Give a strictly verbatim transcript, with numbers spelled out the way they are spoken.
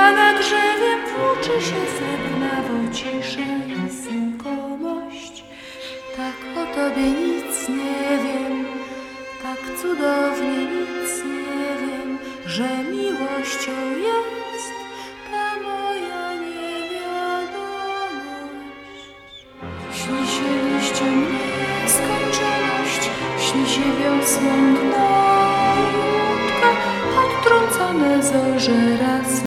a na drzewie włóczy się srebrnawo cisza i znikomość. Tak o tobie nic nie wiem, tak cudownie nic nie wiem, że miłością jest ta moja niewiadomość. Śni się liściom nieskończoność, śni się wiosną dno i łódka, odtrącone zorze raz.